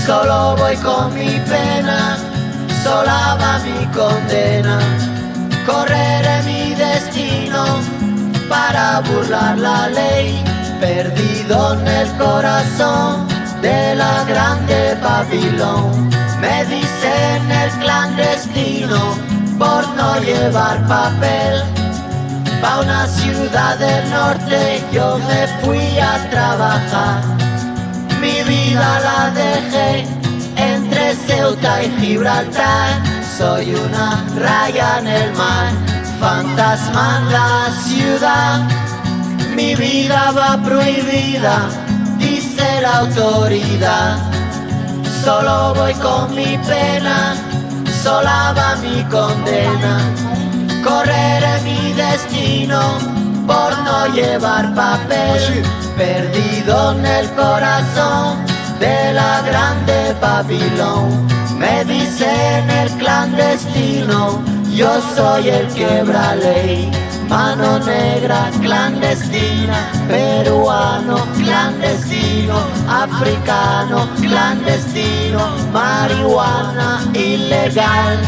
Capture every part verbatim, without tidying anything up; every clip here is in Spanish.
Solo voy con mi pena, sola va mi condena. Correré mi destino para burlar la ley, perdido en el corazón de la grande Babilón. Me dicen el clandestino por no llevar papel. Pa' una ciudad del norte yo me fui a trabajar. Mi vida la dejé entre Ceuta y Gibraltar. Soy una raya en el mar, fantasma en la ciudad. Mi vida va prohibida, dice la autoridad. Solo voy con mi pena, sola va mi condena. Correré mi destino por no llevar papel, perdido en el corazón de la grande Babilón. Me dicen el clandestino, yo soy el quebra ley. Mano negra clandestina, peruano clandestino, africano clandestino, marihuana ilegal.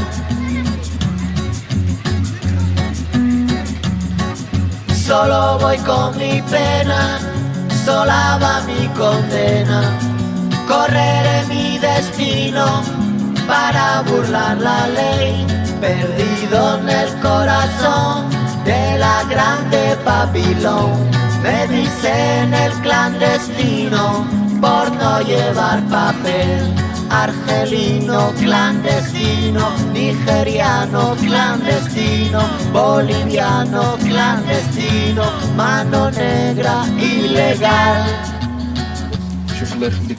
Solo voy con mi pena, sola va mi condena. Correré mi destino para burlar la ley, perdido en el corazón de la grande Babilón. Me dicen el clandestino por no llevar papel. Argelino clandestino, nigeriano clandestino, boliviano clandestino, mano negra ilegal.